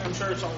I'm sure it's all.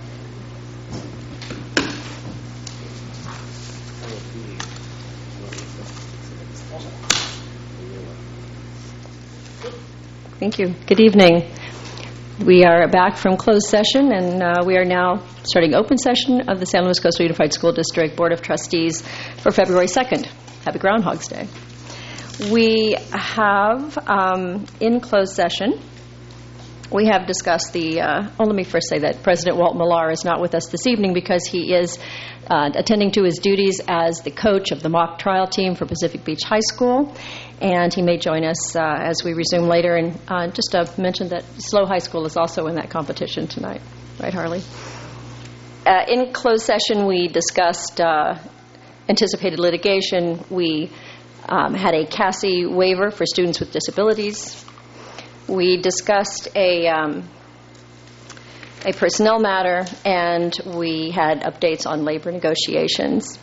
Thank you. Good evening. We are back from closed session, and we are now starting open session of the San Luis Coastal Unified School District Board of Trustees for February 2nd. Happy Groundhog's Day. We have, in closed session, we have discussed let me first say that President Walt Millar is not with us this evening because he is attending to his duties as the coach of the mock trial team for Pacific Beach High School, and he may join us as we resume later. And just to mention that SLO High School is also in that competition tonight. Right, Harley? In closed session, we discussed anticipated litigation. We had a CASI waiver for students with disabilities. We discussed a personnel matter, and we had updates on labor negotiations.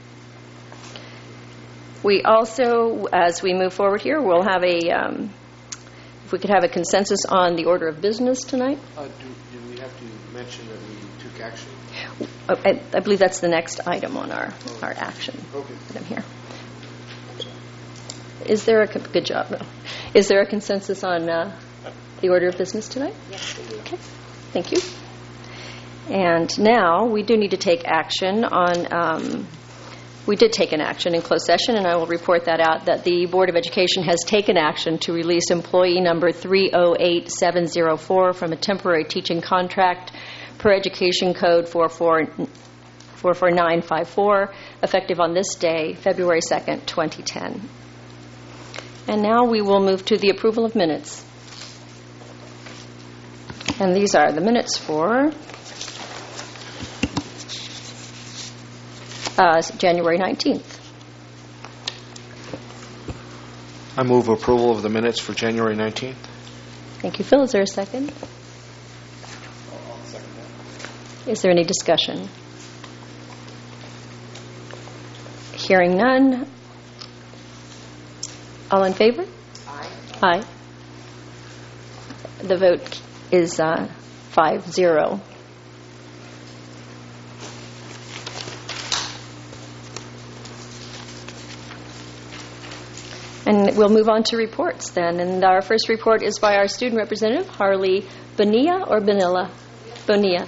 We also, as we move forward here, we'll have if we could have a consensus on the order of business tonight. Do we have to mention that we took action? I believe that's the next item on our action item here. Is there good job? No. Is there a consensus on the order of business tonight? Yes. Okay. Thank you. And now we do need to take action on. We did take an action in closed session, and I will report that out, that the Board of Education has taken action to release employee number 308704 from a temporary teaching contract per Education Code 44954, effective on this day, February 2nd, 2010. And now we will move to the approval of minutes. And these are the minutes for January 19th. I move approval of the minutes for January 19th. Thank you, Phil. Is there a second? I'll second that. Is there any discussion? Hearing none. All in favor? Aye. Aye. The vote is 5-0. And we'll move on to reports then. And our first report is by our student representative, Harley Bonilla or Bonilla? Bonilla.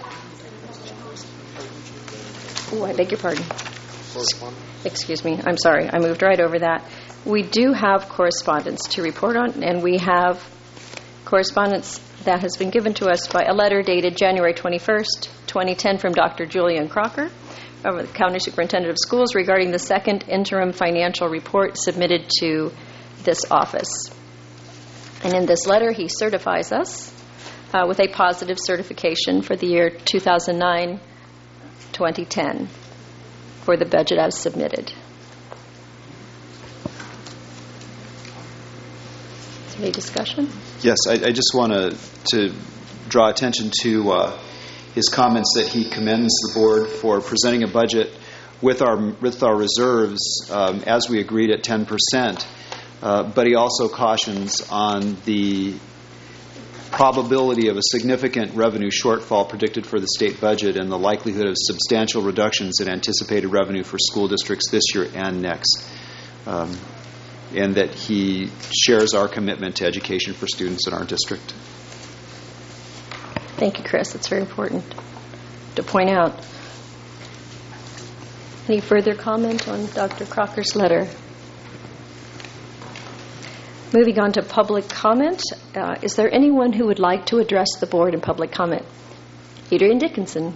Oh, I beg your pardon. Excuse me. I'm sorry. I moved right over that. We do have correspondence to report on, and we have correspondence that has been given to us by a letter dated January 21st, 2010 from Dr. Julian Crocker of the County Superintendent of Schools regarding the second interim financial report submitted to this office. And in this letter, he certifies us with a positive certification for the year 2009-2010 for the budget as submitted. Is there any discussion? Yes, I just want to draw attention to his comments that he commends the board for presenting a budget with our reserves as we agreed at 10%. But he also cautions on the probability of a significant revenue shortfall predicted for the state budget and the likelihood of substantial reductions in anticipated revenue for school districts this year and next. And that he shares our commitment to education for students in our district. Thank you, Chris. That's very important to point out. Any further comment on Dr. Crocker's letter? Moving on to public comment. Is there anyone who would like to address the board in public comment? Adrian Dickinson.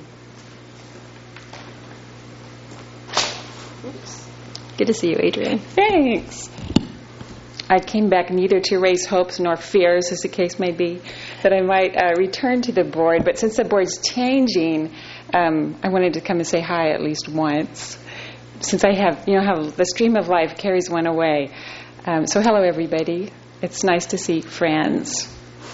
Oops. Good to see you, Adrian. Thanks. I came back neither to raise hopes nor fears, as the case may be, that I might return to the board. But since the board's changing, I wanted to come and say hi at least once. Since I have, how the stream of life carries one away. So hello, everybody. It's nice to see friends.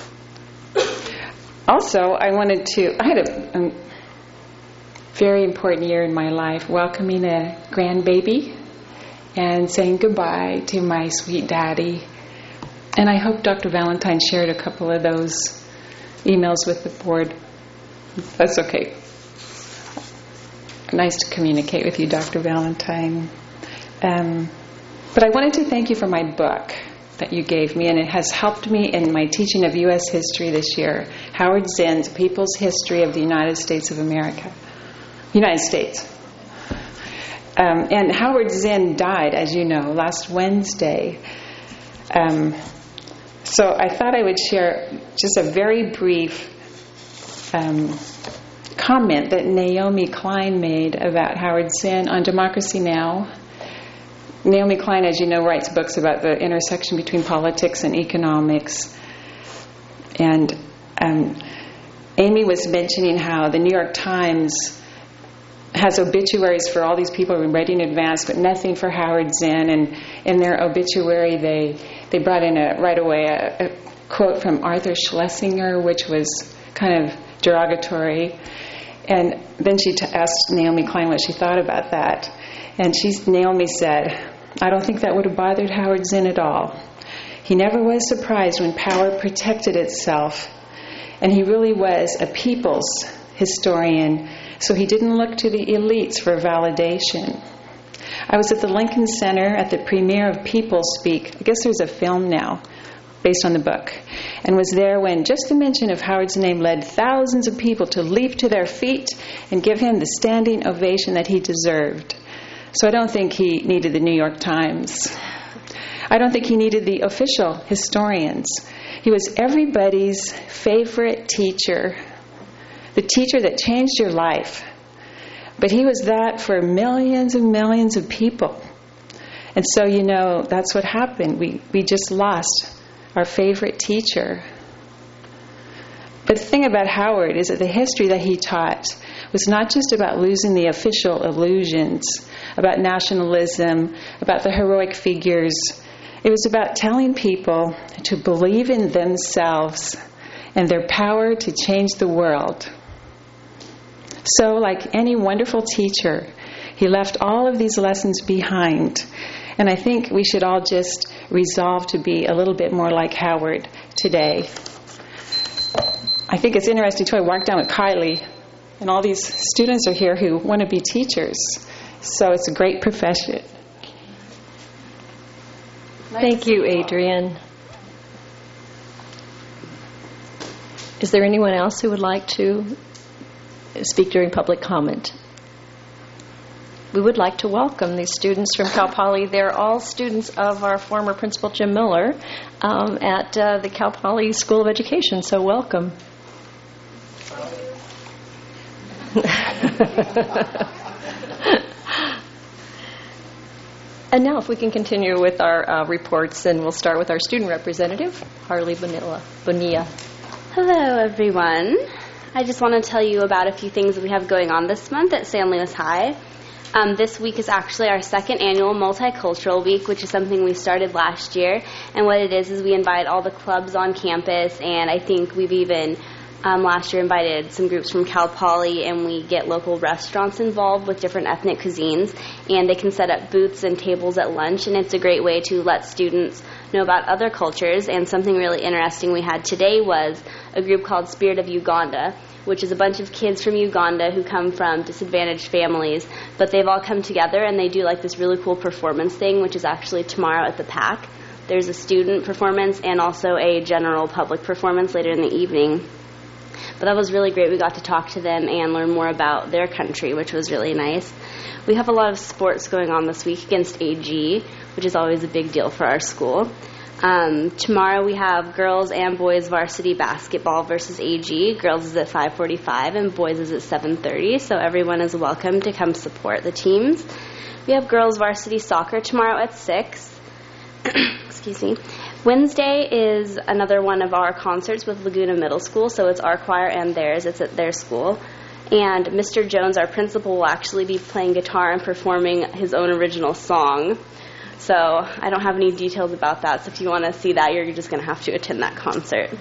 Also, I had a very important year in my life, welcoming a grandbaby and saying goodbye to my sweet daddy. And I hope Dr. Valentine shared a couple of those emails with the board. That's okay. Nice to communicate with you, Dr. Valentine. But I wanted to thank you for my book that you gave me, and it has helped me in my teaching of U.S. history this year, Howard Zinn's People's History of the United States of America. United States. And Howard Zinn died, as you know, last Wednesday. So I thought I would share just a very brief comment that Naomi Klein made about Howard Zinn on Democracy Now! Naomi Klein, as you know, writes books about the intersection between politics and economics. And Amy was mentioning how the New York Times has obituaries for all these people who have been ready in advance, but nothing for Howard Zinn. And in their obituary, they brought in right away a quote from Arthur Schlesinger, which was kind of derogatory. And then she asked Naomi Klein what she thought about that. And Naomi said, "I don't think that would have bothered Howard Zinn at all. He never was surprised when power protected itself. And he really was a people's historian, so he didn't look to the elites for validation. I was at the Lincoln Center at the premiere of People Speak. I guess there's a film now based on the book, and was there when just the mention of Howard's name led thousands of people to leap to their feet and give him the standing ovation that he deserved. So I don't think he needed the New York Times. I don't think he needed the official historians. He was everybody's favorite teacher, the teacher that changed your life. But he was that for millions and millions of people. And so, that's what happened. We just lost our favorite teacher. But the thing about Howard is that the history that he taught was not just about losing the official illusions, about nationalism, about the heroic figures. It was about telling people to believe in themselves and their power to change the world. So, like any wonderful teacher, he left all of these lessons behind. And I think we should all just resolve to be a little bit more like Howard today. I think it's interesting, too. I walked down with Kylie, and all these students are here who want to be teachers. So it's a great profession. Thank you, Adrienne. Is there anyone else who would like to speak during public comment? We would like to welcome these students from Cal Poly. They're all students of our former principal, Jim Miller, at the Cal Poly School of Education. So welcome. And now if we can continue with our reports, and we'll start with our student representative, Harley Bonilla. Hello, everyone. I just want to tell you about a few things that we have going on this month at San Luis High. This week is actually our second annual Multicultural Week, which is something we started last year. And what it is we invite all the clubs on campus, and I think we've even last year invited some groups from Cal Poly, and we get local restaurants involved with different ethnic cuisines, and they can set up booths and tables at lunch, and it's a great way to let students know about other cultures. And something really interesting we had today was a group called Spirit of Uganda, which is a bunch of kids from Uganda who come from disadvantaged families, but they've all come together and they do like this really cool performance thing, which is actually tomorrow at the PAC. There's a student performance and also a general public performance later in the evening. But that was really great. We got to talk to them and learn more about their country, which was really nice. We have a lot of sports going on this week against AG, which is always a big deal for our school. Tomorrow we have girls and boys varsity basketball versus AG. Girls is at 5:45 and boys is at 7:30, so everyone is welcome to come support the teams. We have girls varsity soccer tomorrow at 6. Excuse me. Wednesday is another one of our concerts with Laguna Middle School, so it's our choir and theirs. It's at their school. And Mr. Jones, our principal, will actually be playing guitar and performing his own original song. So I don't have any details about that, so if you want to see that, you're just going to have to attend that concert.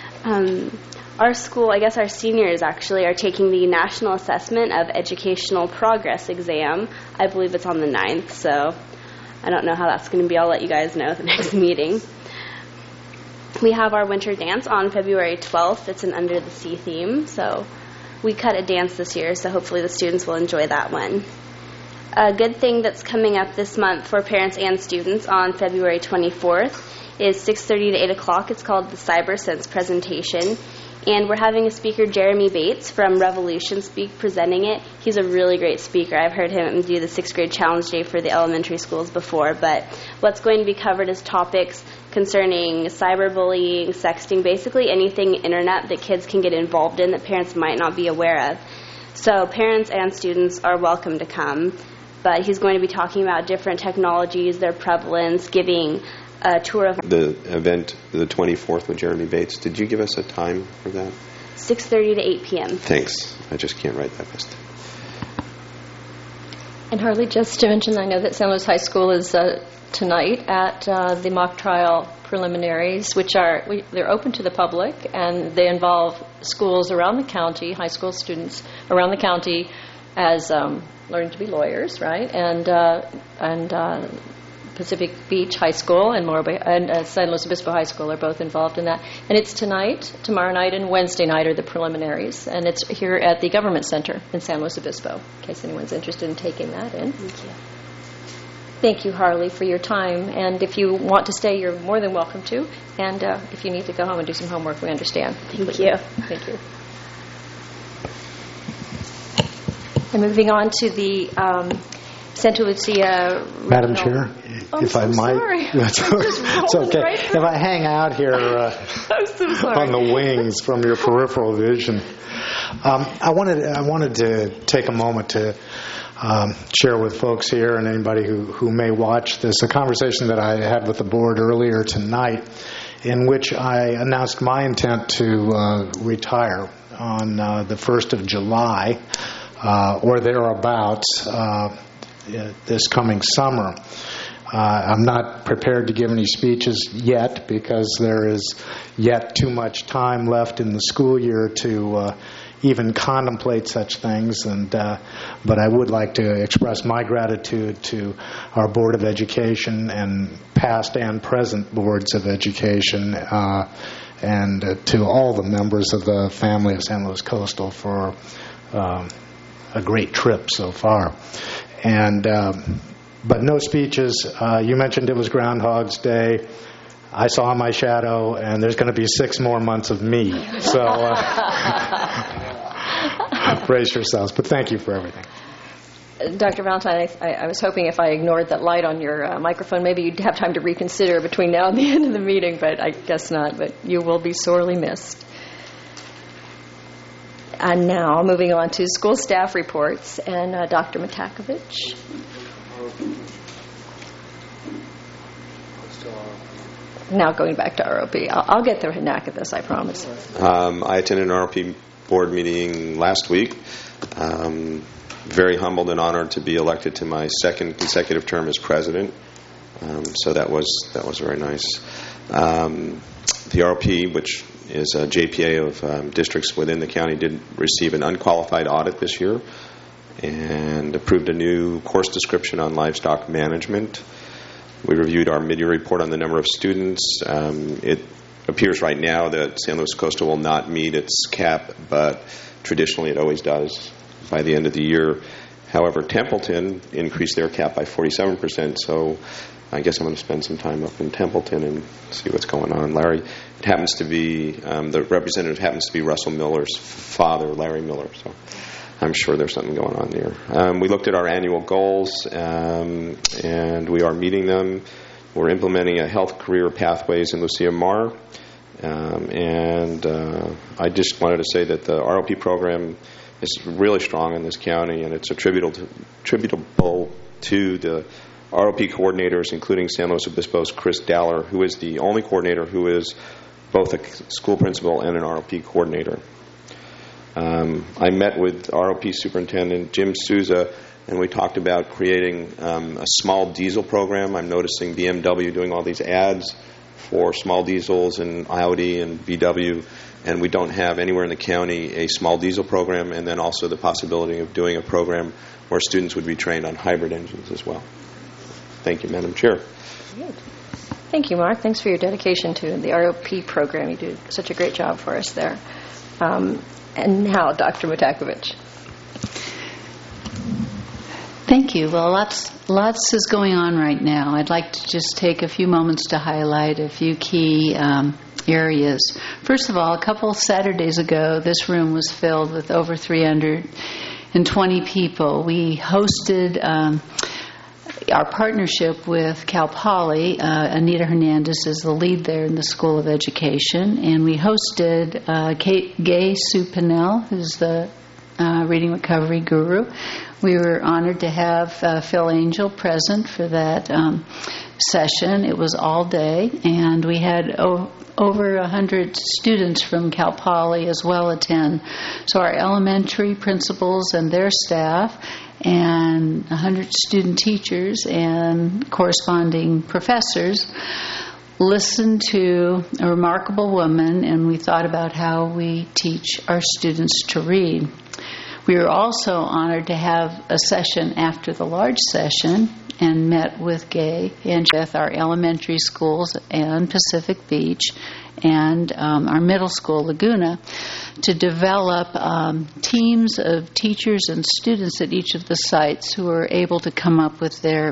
Our school, I guess our seniors actually, are taking the National Assessment of Educational Progress exam. I believe it's on the 9th, so I don't know how that's going to be. I'll let you guys know at the next meeting. We have our winter dance on February 12th. It's an Under the Sea theme, so we cut a dance this year, so hopefully the students will enjoy that one. A good thing that's coming up this month for parents and students on February 24th is 6:30 to 8 o'clock. It's called the CyberSense presentation. And we're having a speaker, Jeremy Bates from Revolution Speak, presenting it. He's a really great speaker. I've heard him do the 6th grade challenge day for the elementary schools before. But what's going to be covered is topics concerning cyberbullying, sexting, basically anything internet that kids can get involved in that parents might not be aware of. So parents and students are welcome to come. But he's going to be talking about different technologies, their prevalence, giving a tour of the event, the 24th with Jeremy Bates. Did you give us a time for that? 6:30 to 8 p.m. Thanks. I just can't write that fast. And Harley, just to mention, I know that San Luis High School is tonight at the mock trial preliminaries, which they're open to the public, and they involve schools around the county, high school students around the county, as learning to be lawyers, right? And Pacific Beach High School and San Luis Obispo High School are both involved in that. And it's tonight, tomorrow night, and Wednesday night are the preliminaries. And it's here at the Government Center in San Luis Obispo, in case anyone's interested in taking that in. Thank you. Thank you, Harley, for your time. And if you want to stay, you're more than welcome to. And if you need to go home and do some homework, we understand. Thank you. Thank you. And moving on to the Santa Lucia... Madam Chair, if I might... Sorry. It's okay. Right if I hang out here I'm so sorry. on the wings from your peripheral vision, I wanted to take a moment to share with folks here and anybody who may watch this a conversation that I had with the board earlier tonight, in which I announced my intent to retire on the 1st of July or thereabouts this coming summer. I'm not prepared to give any speeches yet because there is yet too much time left in the school year to even contemplate such things. But I would like to express my gratitude to our Board of Education and past and present boards of education and to all the members of the family of San Luis Coastal for a great trip so far. But no speeches. You mentioned it was Groundhog's Day. I saw my shadow, and there's going to be 6 more months of me. So brace yourselves. But thank you for everything. Dr. Valentine, I was hoping if I ignored that light on your microphone, maybe you'd have time to reconsider between now and the end of the meeting, but I guess not. But you will be sorely missed. And now, moving on to school staff reports, and Dr. Matakovich. Now going back to ROP. I'll get the knack of this, I promise. I attended an ROP board meeting last week. Very humbled and honored to be elected to my 2nd consecutive term as president. So that was very nice. The ROP, which is a JPA of districts within the county, did receive an unqualified audit this year and approved a new course description on livestock management. We reviewed our mid-year report on the number of students. It appears right now that San Luis Coastal will not meet its cap, but traditionally it always does by the end of the year. However, Templeton increased their cap by 47%, so I guess I'm going to spend some time up in Templeton and see what's going on. Larry, it happens to be, the representative happens to be Russell Miller's father, Larry Miller, so I'm sure there's something going on there. We looked at our annual goals, and we are meeting them. We're implementing a health career pathways in Lucia Mar, and I just wanted to say that the ROP program is really strong in this county, and it's attributable to the ROP coordinators, including San Luis Obispo's Chris Daller, who is the only coordinator who is both a school principal and an ROP coordinator. I met with ROP Superintendent Jim Souza, and we talked about creating a small diesel program. I'm noticing BMW doing all these ads for small diesels and Audi and VW, and we don't have anywhere in the county a small diesel program, and then also the possibility of doing a program where students would be trained on hybrid engines as well. Thank you, Madam Chair. Great. Thank you, Mark. Thanks for your dedication to the ROP program. You do such a great job for us there. And now, Dr. Matakovich. Thank you. Well, lots is going on right now. I'd like to just take a few moments to highlight a few key areas. First of all, a couple Saturdays ago, this room was filled with over 320 people. We hosted our partnership with Cal Poly. Anita Hernandez is the lead there in the School of Education, and we hosted Gay Sue Pinnell, who's the reading recovery guru. We were honored to have Phil Angel present for that session. It was all day, and we had over 100 students from Cal Poly as well attend. So our elementary principals and their staff and 100 student teachers and corresponding professors listened to a remarkable woman, and we thought about how we teach our students to read. We were also honored to have a session after the large session and met with Gay and with our elementary schools and Pacific Beach and our middle school, Laguna, to develop teams of teachers and students at each of the sites who were able to come up with their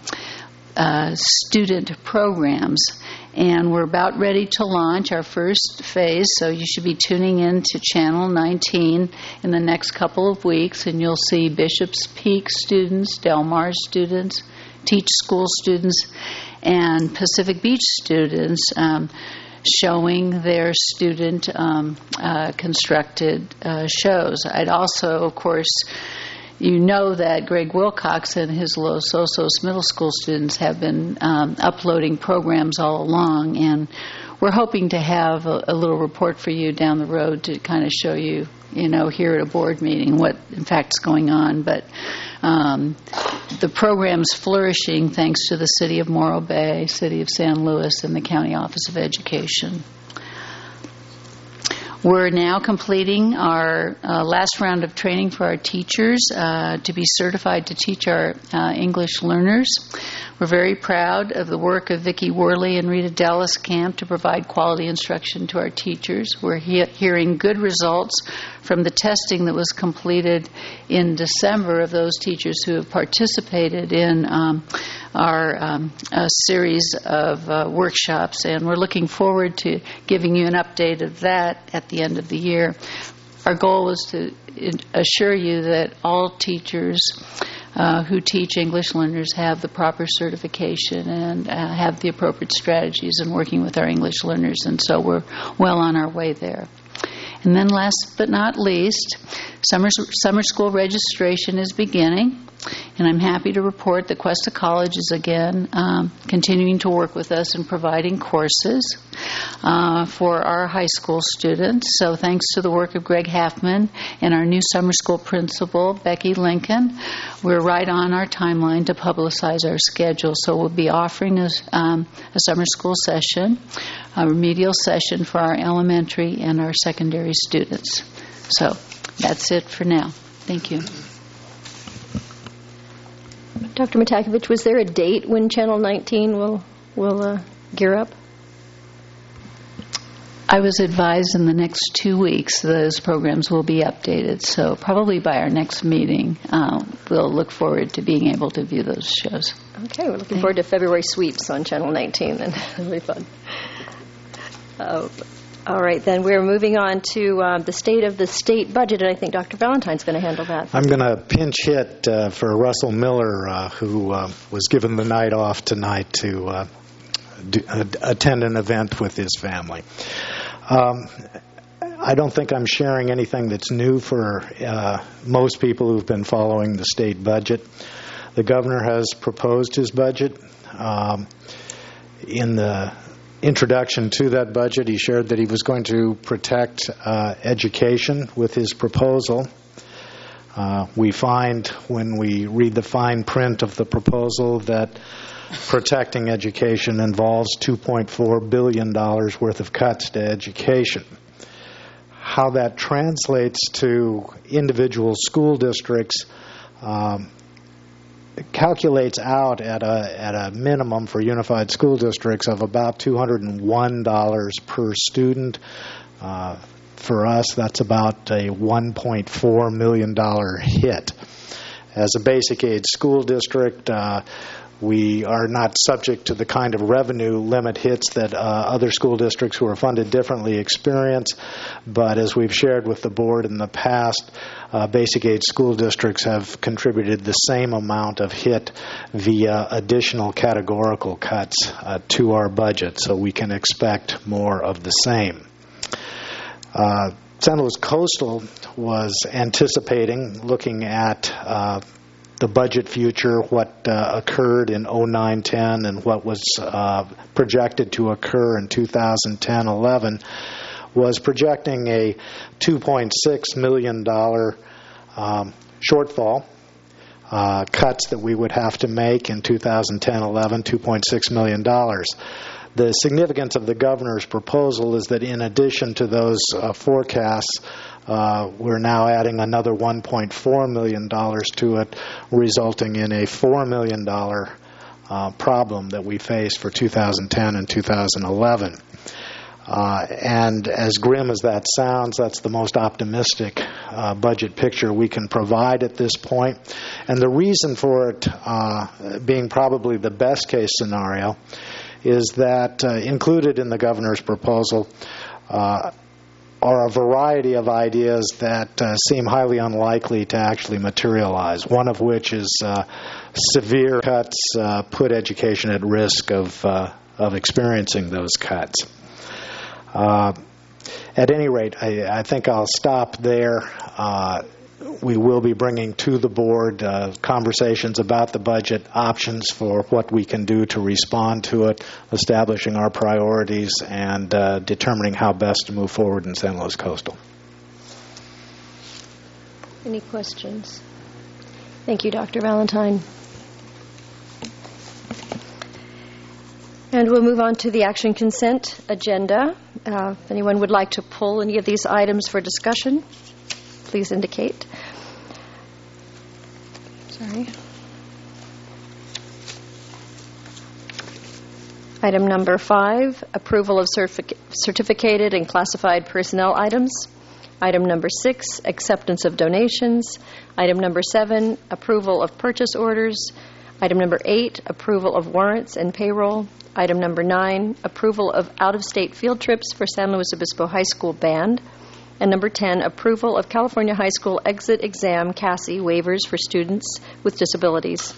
student programs. And we're about ready to launch our first phase, so you should be tuning in to Channel 19 in the next couple of weeks, and you'll see Bishop's Peak students, Del Mar students, Teach School students, and Pacific Beach students showing their student constructed shows. I'd also, of course, you know that Greg Wilcox and his Los Osos middle school students have been uploading programs all along, and we're hoping to have a little report for you down the road to kind of show you, here at a board meeting what in fact is going on. But the program's flourishing thanks to the City of Morro Bay, City of San Luis, and the County Office of Education. We're now completing our last round of training for our teachers to be certified to teach our English learners. We're very proud of the work of Vicki Worley and Rita Dallas Camp to provide quality instruction to our teachers. We're hearing good results from the testing that was completed in December of those teachers who have participated in our series of workshops, and we're looking forward to giving you an update of that at the end of the year. Our goal is to assure you that all teachers who teach English learners have the proper certification and have the appropriate strategies in working with our English learners, and so we're well on our way there. And then last but not least, summer school registration is beginning, and I'm happy to report that Cuesta College is again continuing to work with us in providing courses for our high school students. So thanks to the work of Greg Halfman and our new summer school principal, Becky Lincoln, we're right on our timeline to publicize our schedule. So we'll be offering a summer school session, a remedial session for our elementary and our secondary students. So that's it for now. Thank you. Dr. Matakovich, was there a date when Channel 19 will gear up? I was advised in the next 2 weeks those programs will be updated, so probably by our next meeting we'll look forward to being able to view those shows. Okay, we're looking forward to February sweeps on Channel 19, and it'll be fun. All right, then we're moving on to the state of the state budget, and I think Dr. Valentine's going to handle that. I'm going to pinch hit for Russell Miller, who was given the night off tonight to attend an event with his family. I don't think I'm sharing anything that's new for most people who've been following the state budget. The governor has proposed his budget. In the introduction to that budget, he shared that he was going to protect education with his proposal. We find when we read the fine print of the proposal that protecting education involves $2.4 billion worth of cuts to education. How that translates to individual school districts calculates out at a minimum for unified school districts of about $201 per student, for us, that's about a $1.4 million hit. As a basic aid school district, we are not subject to the kind of revenue limit hits that other school districts who are funded differently experience. But as we've shared with the board in the past, basic aid school districts have contributed the same amount of hit via additional categorical cuts to our budget, so we can expect more of the same. San Luis Coastal was anticipating, looking at the budget future, what occurred in 09-10 and what was projected to occur in 2010-11, was projecting a $2.6 million shortfall, cuts that we would have to make in 2010-11, $2.6 million. The significance of the governor's proposal is that in addition to those forecasts, we're now adding another $1.4 million to it, resulting in a $4 million problem that we face for 2010 and 2011. And as grim as that sounds, that's the most optimistic budget picture we can provide at this point. And the reason for it being probably the best case scenario is that included in the governor's proposal are a variety of ideas that seem highly unlikely to actually materialize, one of which is severe cuts put education at risk of experiencing those cuts. At any rate, I think I'll stop there. We will be bringing to the board conversations about the budget, options for what we can do to respond to it, establishing our priorities, and determining how best to move forward in San Luis Coastal. Any questions? Thank you, Dr. Valentine. And we'll move on to the action consent agenda. If anyone would like to pull any of these items for discussion, please indicate. Sorry. Item number 5, approval of certificated and classified personnel items. Item number 6, acceptance of donations. Item number 7, approval of purchase orders. Item number 8, approval of warrants and payroll. Item number 9, approval of out-of-state field trips for San Luis Obispo High School Band. And number 10, approval of California High School Exit Exam CASI waivers for students with disabilities.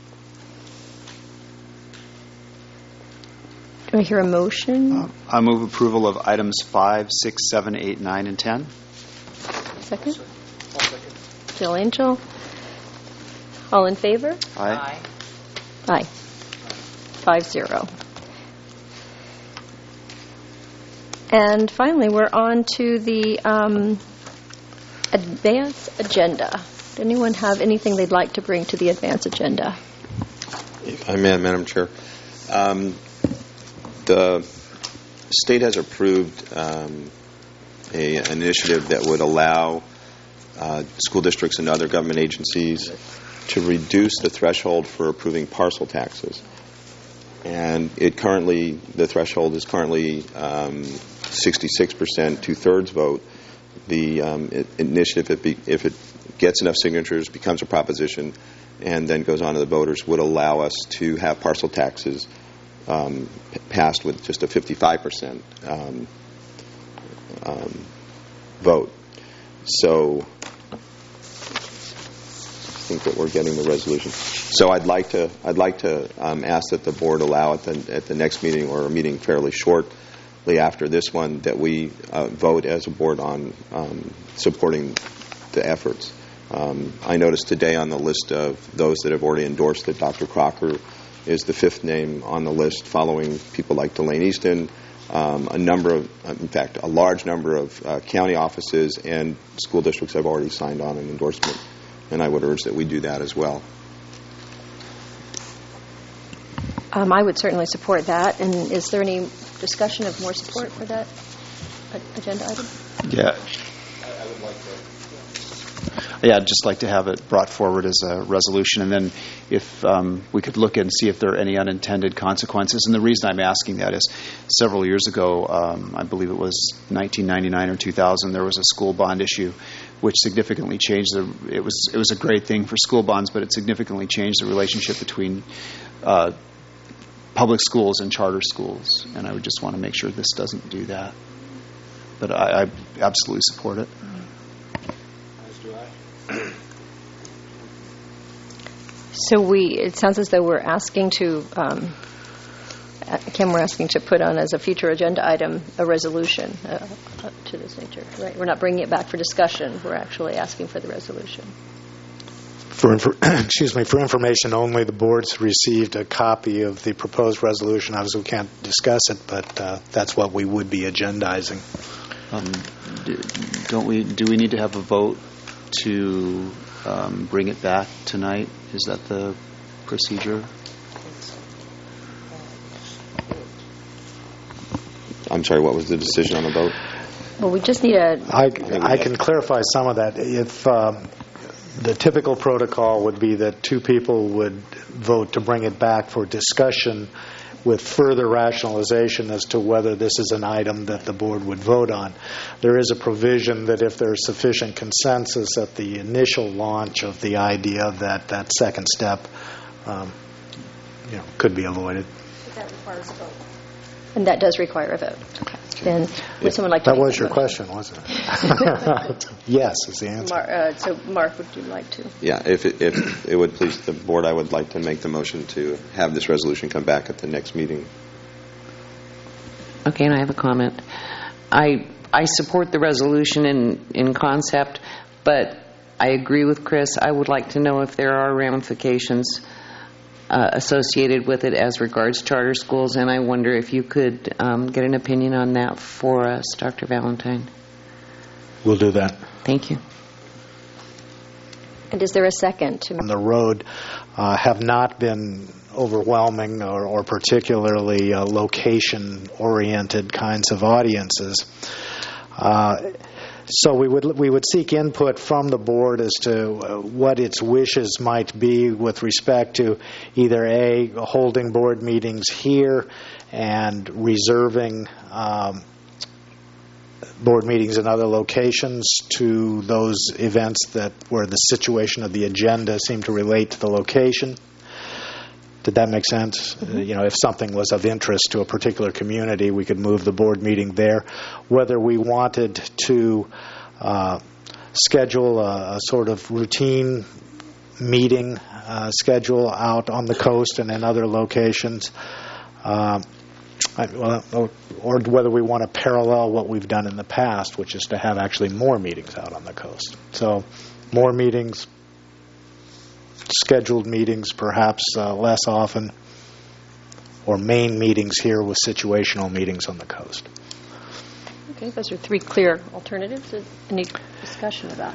Do I hear a motion? I move approval of items 5, 6, 7, 8, 9, and 10. Second? Jill Angel. All in favor? Aye. Aye. 5-0. And finally, we're on to the advance agenda. Does anyone have anything they'd like to bring to the advance agenda? I may, Madam Chair. The state has approved an initiative that would allow school districts and other government agencies to reduce the threshold for approving parcel taxes. And the threshold is currently 66%, two-thirds vote. The initiative, if it gets enough signatures, becomes a proposition, and then goes on to the voters, would allow us to have parcel taxes passed with just a 55% vote. So I think that we're getting the resolution. So I'd like to ask that the board allow at the next meeting, or a meeting fairly shortly after this one, that we vote as a board on supporting the efforts. I noticed today on the list of those that have already endorsed that Dr. Crocker is the 5th name on the list, following people like Delane Easton, a large number of county offices and school districts have already signed on an endorsement. And I would urge that we do that as well. I would certainly support that. And is there any discussion of more support for that agenda item? Yeah. I'd just like to have it brought forward as a resolution, and then if we could look and see if there are any unintended consequences. And the reason I'm asking that is several years ago, I believe it was 1999 or 2000, there was a school bond issue which significantly changed it was a great thing for school bonds, but it significantly changed the relationship between public schools and charter schools, and I would just want to make sure this doesn't do that. But I absolutely support it. So it sounds as though we're asking to, Kim, we're asking to put on as a future agenda item a resolution to this nature, right? We're not bringing it back for discussion. We're actually asking for the resolution. For information only, the board's received a copy of the proposed resolution. Obviously, we can't discuss it, but that's what we would be agendizing. Do we need to have a vote to bring it back tonight? Is that the procedure? I'm sorry, what was the decision on the vote? Well, we just need I can clarify some of that. If the typical protocol would be that two people would vote to bring it back for discussion with further rationalization as to whether this is an item that the board would vote on. There is a provision that if there's sufficient consensus at the initial launch of the idea, that second step could be avoided. But that requires a vote. And that does require a vote. Okay. Then would someone like to That make was your motion? question, wasn't it? Yes is the answer. So, Mark, would you like to? Yeah, if it would please the board, I would like to make the motion to have this resolution come back at the next meeting. Okay, and I have a comment. I support the resolution in concept, but I agree with Chris. I would like to know if there are ramifications associated with it as regards charter schools, and I wonder if you could get an opinion on that for us, Dr. Valentine. We'll do that. Thank you. And is there a second? On the road have not been overwhelming or particularly location-oriented kinds of audiences. So we would seek input from the board as to what its wishes might be with respect to either holding board meetings here and reserving board meetings in other locations to those events where the situation of the agenda seemed to relate to the location. Did that make sense? Mm-hmm. If something was of interest to a particular community, we could move the board meeting there. Whether we wanted to schedule a sort of routine meeting schedule out on the coast and in other locations, or whether we want to parallel what we've done in the past, which is to have actually more meetings out on the coast. So more meetings, scheduled meetings perhaps less often, or main meetings here with situational meetings on the coast. Okay, those are three clear alternatives. Any discussion about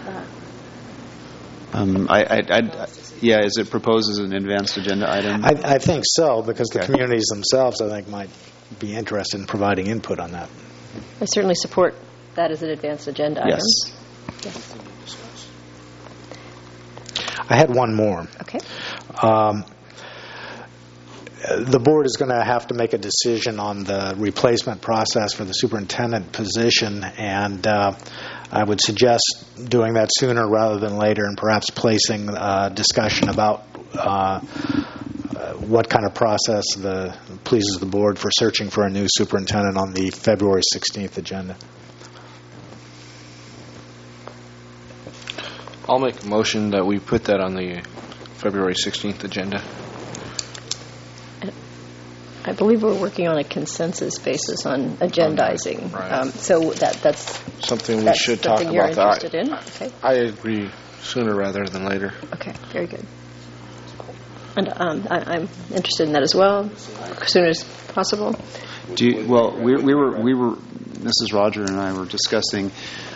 that? Is it proposed as an advanced agenda item? I think so, because the communities themselves, I think, might be interested in providing input on that. I certainly support that as an advanced agenda item. Yes. I had one more. Okay. The board is going to have to make a decision on the replacement process for the superintendent position, and I would suggest doing that sooner rather than later, and perhaps placing a discussion about what kind of process pleases the board for searching for a new superintendent on the February 16th agenda. I'll make a motion that we put that on the February 16th agenda. I believe we're working on a consensus basis on agendizing. Right. So that's something we should talk something you're about. Interested in? Okay. I agree, sooner rather than later. Okay, very good. And I'm interested in that as well, as soon as possible. We were Mrs. Roger and I were discussing.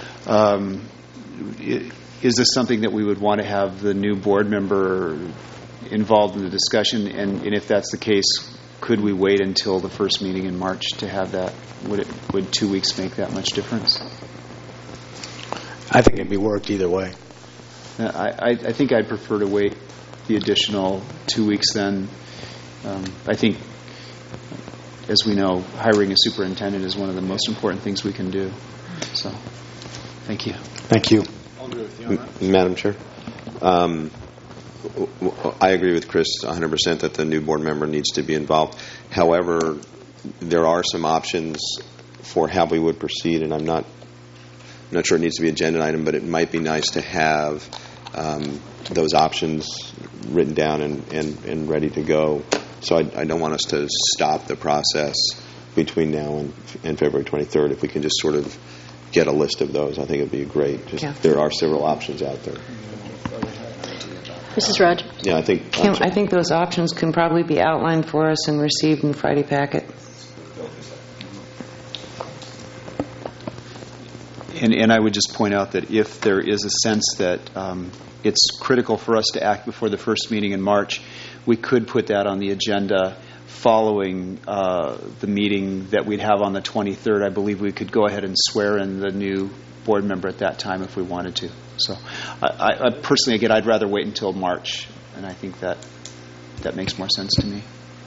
Is this something that we would want to have the new board member involved in the discussion? And if that's the case, could we wait until the first meeting in March to have that? Would 2 weeks make that much difference? I think it'd be worked either way. I think I'd prefer to wait the additional 2 weeks then. I think, as we know, hiring a superintendent is one of the most important things we can do. So, thank you. Thank you. Madam Chair, I agree with Chris 100% that the new board member needs to be involved. However, there are some options for how we would proceed, and I'm not sure it needs to be an agenda item, but it might be nice to have those options written down and ready to go. So I don't want us to stop the process between now and February 23rd. If we can just sort of get a list of those, I think it would be great. There are several options out there. Mrs. Raj? Yeah, I think those options can probably be outlined for us and received in Friday packet. And I would just point out that if there is a sense that it's critical for us to act before the first meeting in March, we could put that on the agenda following the meeting that we'd have on the 23rd. I believe we could go ahead and swear in the new board member at that time if we wanted to. So I personally, again, I'd rather wait until March, and I think that makes more sense to me.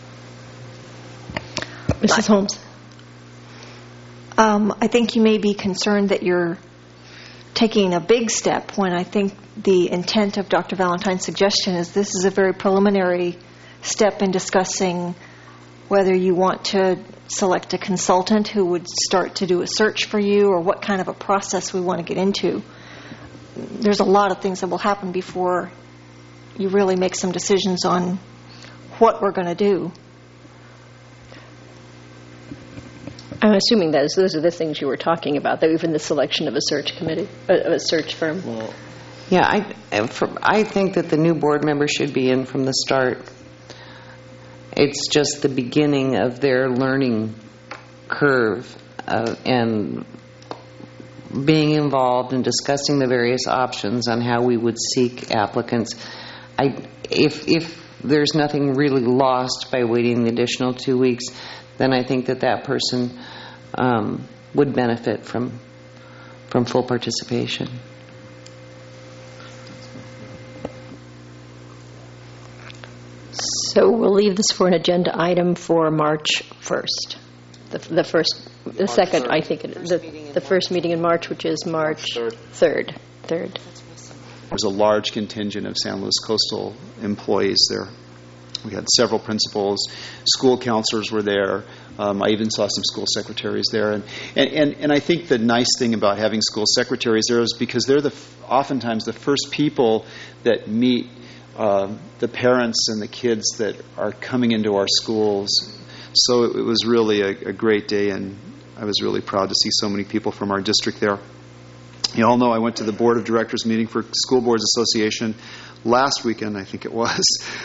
Mrs. Holmes? I think you may be concerned that you're taking a big step when I think the intent of Dr. Valentine's suggestion is this is a very preliminary step in discussing whether you want to select a consultant who would start to do a search for you or what kind of a process we want to get into. There's a lot of things that will happen before you really make some decisions on what we're going to do. I'm assuming those are the things you were talking about, that even the selection of a search committee, of a search firm. Well, yeah, I think that the new board member should be in from the start. It's just the beginning of their learning curve and being involved in discussing the various options on how we would seek applicants. If there's nothing really lost by waiting the additional 2 weeks, then I think that person would benefit from full participation. So we'll leave this for an agenda item for March 1st. The second, I think, the first meeting in March, which is March 3rd. There's a large contingent of San Luis Coastal employees there. We had several principals, school counselors were there. I even saw some school secretaries there. And I think the nice thing about having school secretaries there is because they're oftentimes the first people that meet the parents and the kids that are coming into our schools. So it was really a great day, and I was really proud to see so many people from our district there. You all know I went to the Board of Directors meeting for School Boards Association last weekend, I think it was.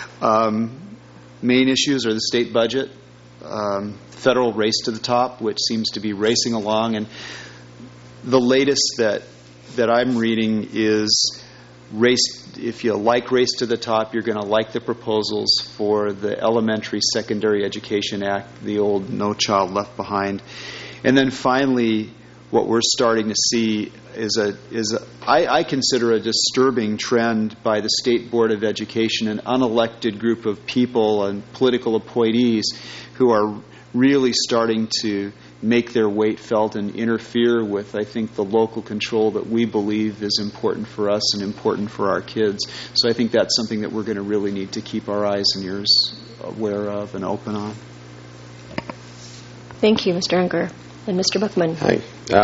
Main issues are the state budget, federal race to the top, which seems to be racing along, and the latest that I'm reading is race. If you like Race to the Top, you're going to like the proposals for the Elementary Secondary Education Act, the old No Child Left Behind. And then finally, what we're starting to see is I consider a disturbing trend by the State Board of Education, an unelected group of people and political appointees who are really starting to make their weight felt and interfere with, I think, the local control that we believe is important for us and important for our kids. So I think that's something that we're going to really need to keep our eyes and ears aware of and open on. Thank you, Mr. Unger. And Mr. Buckman. Hi.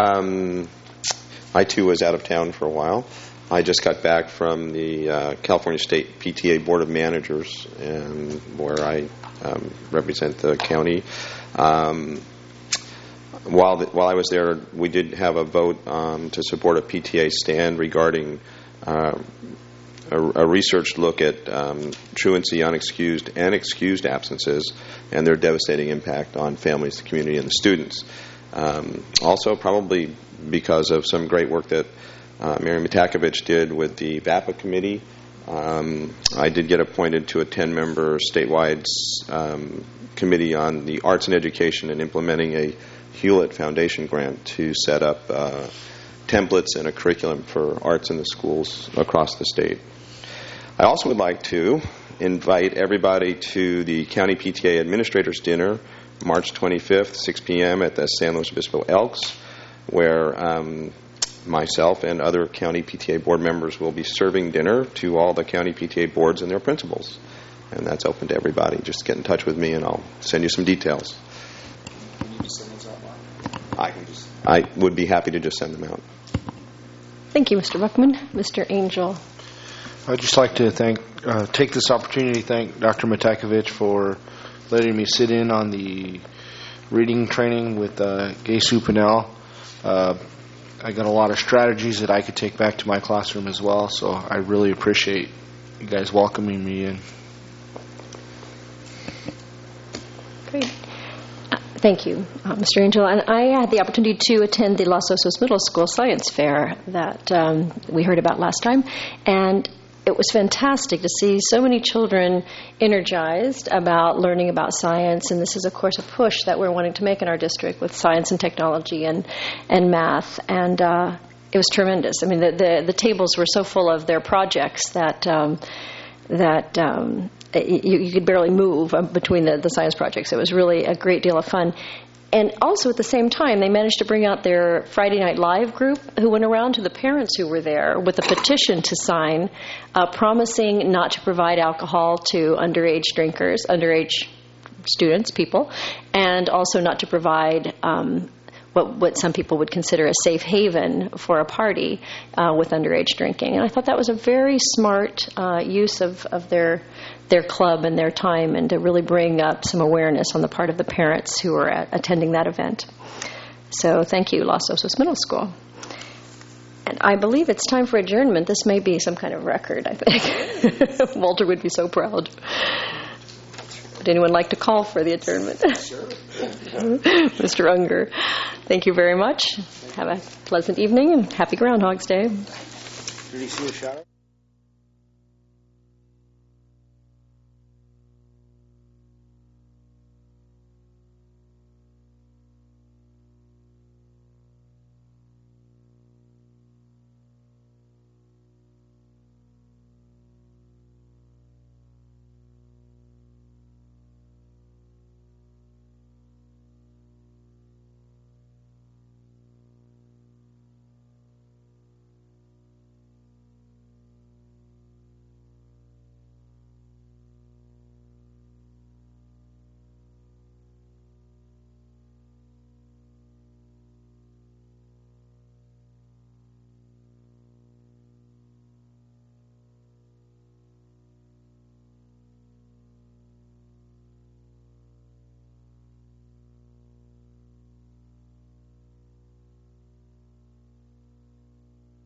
I, too, was out of town for a while. I just got back from the California State PTA Board of Managers, where I represent the county. While I was there, we did have a vote to support a PTA stand regarding a researched look at truancy, unexcused, and excused absences and their devastating impact on families, the community, and the students. Also, probably because of some great work that Mary Matakovich did with the VAPA committee, I did get appointed to a 10-member statewide committee on the arts and education and implementing a Hewlett Foundation grant to set up 10 templates and a curriculum for arts in the schools across the state. I also would like to invite everybody to the County PTA Administrators Dinner, March 25th, 6 p.m. at the San Luis Obispo Elks, where myself and other county PTA board members will be serving dinner to all the county PTA boards and their principals. And that's open to everybody. Just get in touch with me and I'll send you some details. I would be happy to just send them out. Thank you, Mr. Buckman. Mr. Angel. I'd just like to take this opportunity to thank Dr. Matakovich for letting me sit in on the reading training with Gay Supinel. I got a lot of strategies that I could take back to my classroom as well, so I really appreciate you guys welcoming me in. Great. Thank you, Mr. Angel. And I had the opportunity to attend the Los Osos Middle School Science Fair that we heard about last time, and it was fantastic to see so many children energized about learning about science, and this is, of course, a push that we're wanting to make in our district with science and technology and math, and it was tremendous. I mean, the tables were so full of their projects that you could barely move between the science projects. It was really a great deal of fun. And also at the same time, they managed to bring out their Friday Night Live group who went around to the parents who were there with a petition to sign promising not to provide alcohol to underage drinkers, underage students, people, and also not to provide what some people would consider a safe haven for a party with underage drinking. And I thought that was a very smart use of their club and their time, and to really bring up some awareness on the part of the parents who were attending that event. So thank you, Los Osos Middle School. And I believe it's time for adjournment. This may be some kind of record, I think. Walter would be so proud. Would anyone like to call for the adjournment? Sure. Mr. Unger, thank you very much. Have a pleasant evening and happy Groundhog's Day. Did he see a shadow?